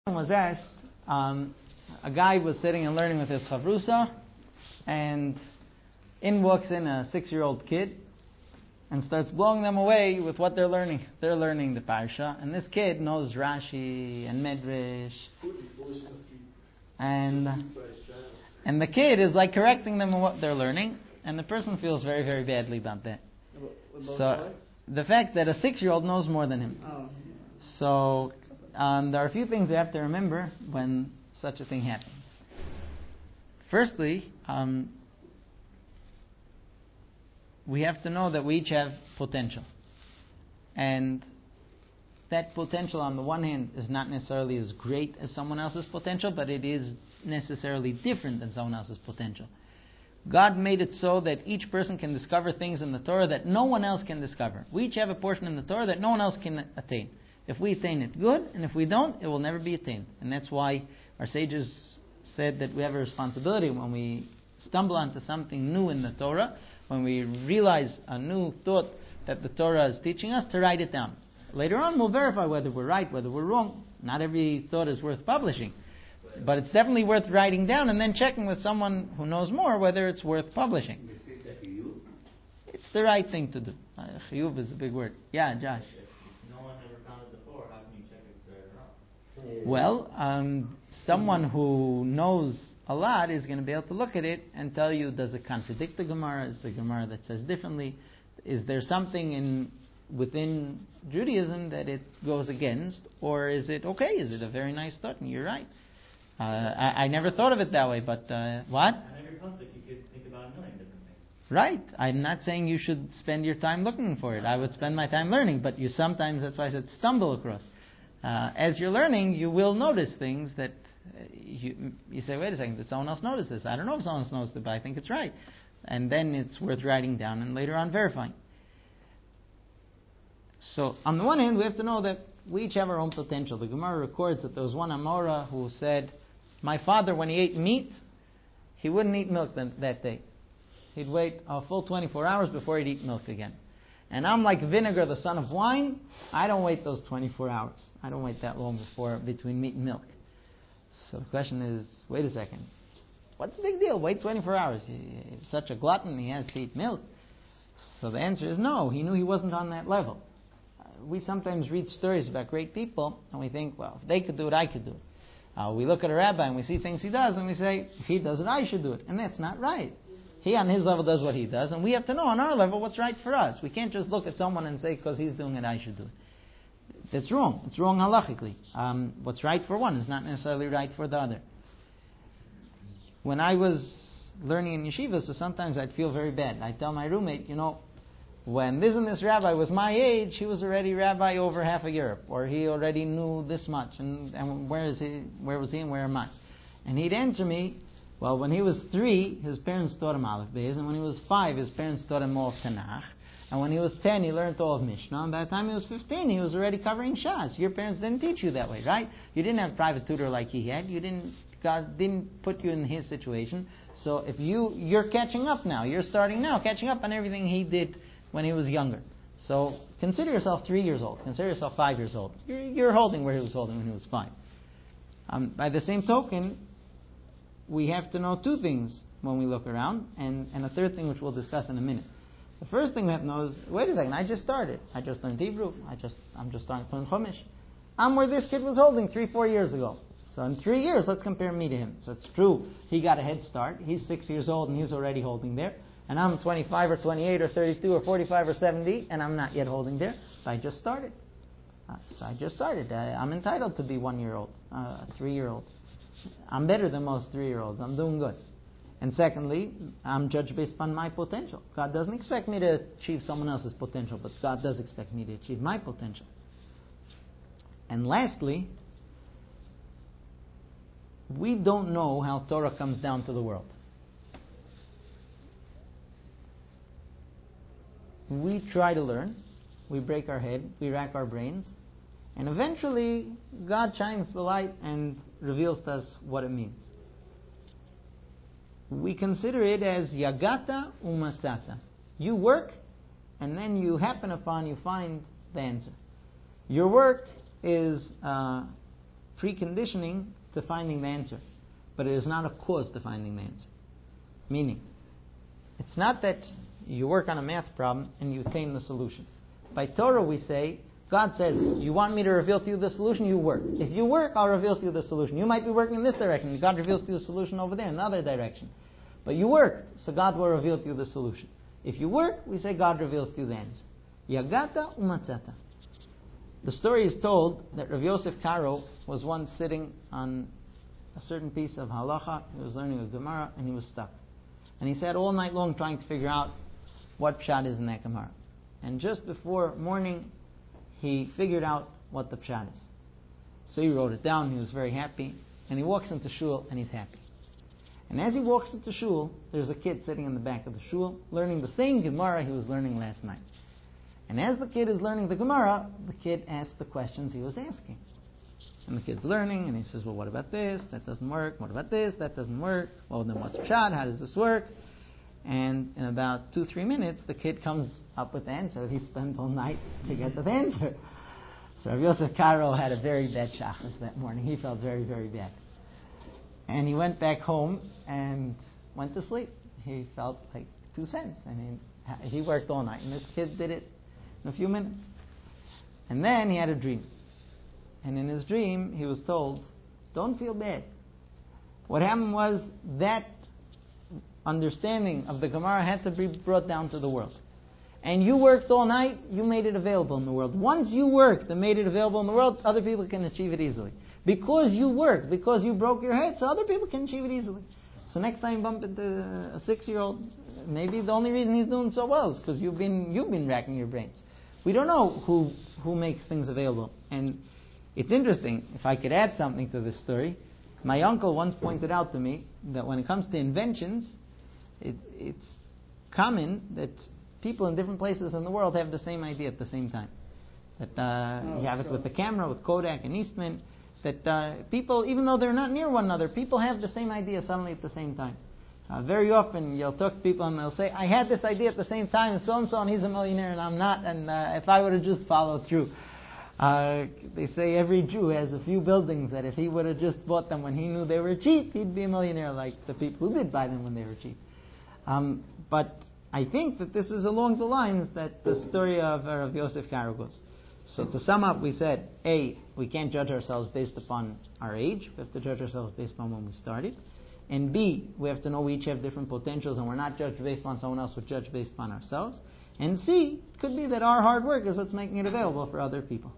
Was asked, a guy was sitting and learning with his chavrusa, and in walks in a 6-year-old kid and starts blowing them away with what they're learning. They're learning the parsha, and this kid knows Rashi and Medrash, and the kid is like correcting them on what they're learning, and the person feels very, very badly about that. So the fact that a 6-year-old knows more than him. So there are a few things we have to remember when such a thing happens. Firstly, we have to know that we each have potential. And that potential, on the one hand, is not necessarily as great as someone else's potential, but it is necessarily different than someone else's potential. God made it so that each person can discover things in the Torah that no one else can discover. We each have a portion in the Torah that no one else can attain. If we attain it, good, and if we don't, it will never be attained. And that's why our sages said that we have a responsibility when we stumble onto something new in the Torah, when we realize a new thought that the Torah is teaching us, to write it down. Later on, we'll verify whether we're right, whether we're wrong. Not every thought is worth publishing. But it's definitely worth writing down and then checking with someone who knows more whether it's worth publishing. It's the right thing to do. Chiyuv is a big word. Yeah, Josh. Well, someone who knows a lot is going to be able to look at it and tell you, does it contradict the Gemara? Is the Gemara that says differently? Is there something within Judaism that it goes against? Or is it okay? Is it a very nice thought? And you're right. I never thought of it that way, but what? On every pasuk you could think about a million different things. Right. I'm not saying you should spend your time looking for it. I would spend my time learning, but you sometimes, that's why I said stumble across. As you're learning, you will notice things that you say, wait a second, did someone else notice this? I don't know if someone else noticed it, but I think it's right. And then it's worth writing down and later on verifying. So, on the one hand, we have to know that we each have our own potential. The Gemara records that there was one Amora who said, my father, when he ate meat, he wouldn't eat milk that day. He'd wait a full 24 hours before he'd eat milk again. And I'm like vinegar, the son of wine. I don't wait those 24 hours. I don't wait that long between meat and milk. So the question is, wait a second. What's the big deal? Wait 24 hours. He's such a glutton, he has to eat milk. So the answer is no. He knew he wasn't on that level. We sometimes read stories about great people, and we think, well, if they could do it, I could do it. We look at a rabbi and we see things he does, and we say, if he does it, I should do it. And that's not right. He on his level does what he does, and we have to know on our level what's right for us. We can't just look at someone and say, because he's doing it, I should do it. That's wrong. It's wrong halachically. What's right for one is not necessarily right for the other. When I was learning in yeshiva, so sometimes I'd feel very bad. I'd tell my roommate, when this and this rabbi was my age, he was already rabbi over half of Europe, or he already knew this much, and where was he and where am I? And he'd answer me, well, when he was 3, his parents taught him Aleph Beis, and when he was 5, his parents taught him all of Tanakh, and when he was 10, he learned all of Mishnah, and by the time he was 15, he was already covering Shas. Your parents didn't teach you that way, right? You didn't have private tutor like he had. God didn't put you in his situation. So if you're catching up now, you're starting now, catching up on everything he did when he was younger. So consider yourself 3 years old. Consider yourself 5 years old. You're holding where he was holding when he was 5. By the same token, we have to know 2 things when we look around, and a third thing which we'll discuss in a minute. The first thing we have to know is, wait a second, I just started. I just learned Hebrew. I'm just starting to learn Chumash. I'm where this kid was holding 3-4 years ago. So in 3 years, let's compare me to him. So it's true, he got a head start. He's 6 years old and he's already holding there. And I'm 25 or 28 or 32 or 45 or 70 and I'm not yet holding there. So I just started. I'm entitled to be 1-year-old, 3-year-old. I'm better than most 3-year-olds. I'm doing good. And secondly, I'm judged based upon my potential. God doesn't expect me to achieve someone else's potential, but God does expect me to achieve my potential. And lastly, we don't know how Torah comes down to the world. We try to learn, we break our head, we rack our brains, and eventually God shines the light and reveals to us what it means. We consider it as yagata umatzata. You work, and then you find the answer. Your work is preconditioning to finding the answer, but it is not a cause to finding the answer. Meaning, it's not that you work on a math problem and you attain the solution. By Torah we say, God says, you want me to reveal to you the solution, you work. If you work, I'll reveal to you the solution. You might be working in this direction, God reveals to you the solution over there in the other direction. But you worked, so God will reveal to you the solution. If you work, we say God reveals to you the answer. Yagata umatzata. The story is told that Rav Yosef Karo was once sitting on a certain piece of halacha. He was learning a Gemara and he was stuck. And he sat all night long trying to figure out what pshat is in that Gemara. And just before morning, he figured out what the pshat is. So he wrote it down. He was very happy. And he walks into shul and he's happy. And as he walks into shul, there's a kid sitting in the back of the shul learning the same Gemara he was learning last night. And as the kid is learning the Gemara, the kid asks the questions he was asking. And the kid's learning, and he says, well, what about this? That doesn't work. What about this? That doesn't work. Well, then what's pshat? How does this work? And in about 2-3 minutes, the kid comes up with the answer. He spent all night to get the answer. So Rav Yosef Karo had a very bad shachas that morning. He felt very, very bad. And he went back home and went to sleep. He felt like 2 cents. I mean, he worked all night, and this kid did it in a few minutes. And then he had a dream. And in his dream, he was told, don't feel bad. What happened was that understanding of the Gemara had to be brought down to the world. And you worked all night, you made it available in the world. Once you worked and made it available in the world, other people can achieve it easily. Because you worked, because you broke your head, so other people can achieve it easily. So next time you bump into a 6-year-old, maybe the only reason he's doing so well is because you've been racking your brains. We don't know who makes things available. And it's interesting, if I could add something to this story, my uncle once pointed out to me that when it comes to inventions, it's common that people in different places in the world have the same idea at the same time. That you have it with the camera, with Kodak and Eastman, that people, even though they're not near one another, people have the same idea suddenly at the same time. Very often you'll talk to people and they'll say, I had this idea at the same time, and so and he's a millionaire and I'm not, and if I would have just followed through. They say every Jew has a few buildings that if he would have just bought them when he knew they were cheap, he'd be a millionaire like the people who did buy them when they were cheap. But I think that this is along the lines that the story of Rav Yosef Karo goes. So to sum up, we said, A, we can't judge ourselves based upon our age. We have to judge ourselves based upon when we started. And B, we have to know we each have different potentials and we're not judged based on someone else, we're judged based upon ourselves. And C, it could be that our hard work is what's making it available for other people.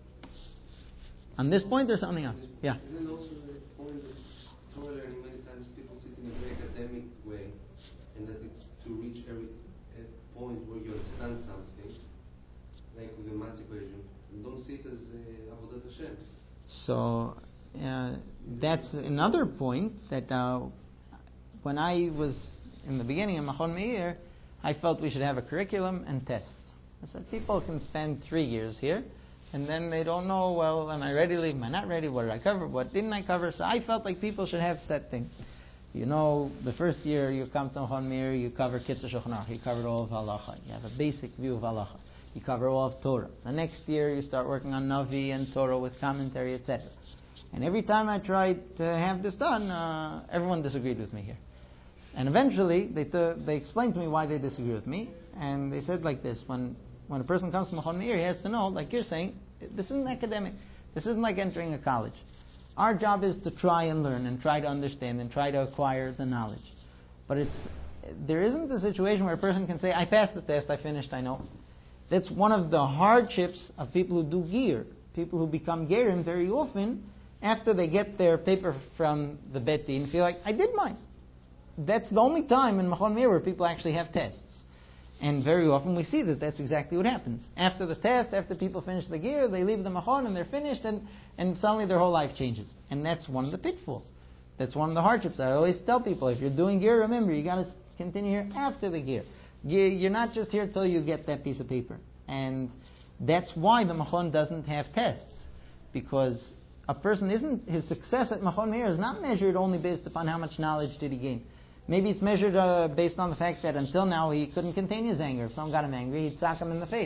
On this point, there's something else. Yeah. Isn't also the point that Torah learning many times people sit in a very academic way, and that it's to reach a point where you understand something, like with the math equation, and don't see it as Avodat Hashem. So that's another point that when I was in the beginning of Machon Meir, I felt we should have a curriculum and tests. I said people can spend 3 years here, and then they don't know, well, am I ready to leave? Am I not ready? What did I cover? What didn't I cover? So I felt like people should have set things. You know, the first year you come to Machon Meir, you cover Kitzur Shulchan Aruch, you covered all of Halacha. You have a basic view of Halacha. You cover all of Torah. The next year you start working on Navi and Torah with commentary, etc. And every time I tried to have this done, everyone disagreed with me here. And eventually they explained to me why they disagreed with me. And they said like this, when a person comes to Machon Meir, he has to know, like you're saying, this isn't academic. This isn't like entering a college. Our job is to try and learn and try to understand and try to acquire the knowledge. But there isn't a situation where a person can say, I passed the test, I finished, I know. That's one of the hardships of people who do gear. People who become gerim very often, after they get their paper from the Bet Din, feel like, I did mine. That's the only time in Machon Meir where people actually have tests. And very often we see that that's exactly what happens. After the test, after people finish the gear, they leave the Machon and they're finished, and suddenly their whole life changes. And that's one of the pitfalls. That's one of the hardships. I always tell people, if you're doing gear, remember, you got to continue here after the gear. You're not just here till you get that piece of paper. And that's why the Machon doesn't have tests. Because a person his success at Machon Meir is not measured only based upon how much knowledge did he gain. Maybe it's measured based on the fact that until now he couldn't contain his anger. If someone got him angry, he'd sock him in the face.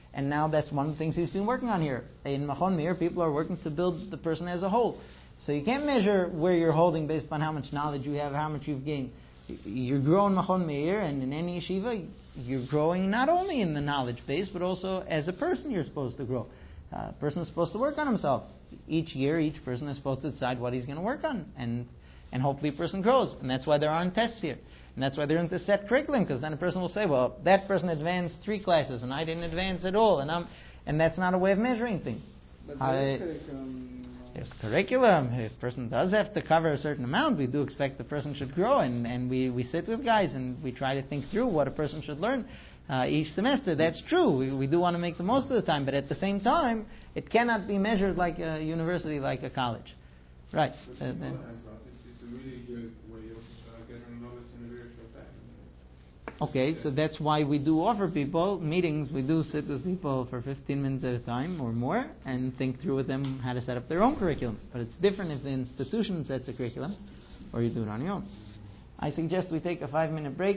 And now that's one of the things he's been working on here. In Machon Meir, people are working to build the person as a whole. So you can't measure where you're holding based on how much knowledge you have, how much you've gained. You're growing Machon Meir, and in any yeshiva, you're growing not only in the knowledge base, but also as a person you're supposed to grow. A person is supposed to work on himself. Each year, each person is supposed to decide what he's going to work on. And hopefully a person grows. And that's why there aren't tests here. And that's why there isn't a set curriculum, because then a person will say, well, that person advanced 3 classes, and I didn't advance at all. And that's not a way of measuring things. But there is curriculum. There's curriculum. If a person does have to cover a certain amount, we do expect the person should grow. And we sit with guys and we try to think through what a person should learn each semester. That's true. We do want to make the most of the time. But at the same time, it cannot be measured like a university, like a college. Right. It's a really good way of getting knowledge in a very short time. Okay, so that's why we do offer people meetings. We do sit with people for 15 minutes at a time or more and think through with them how to set up their own curriculum. But it's different if the institution sets a curriculum or you do it on your own. I suggest we take a 5-minute break.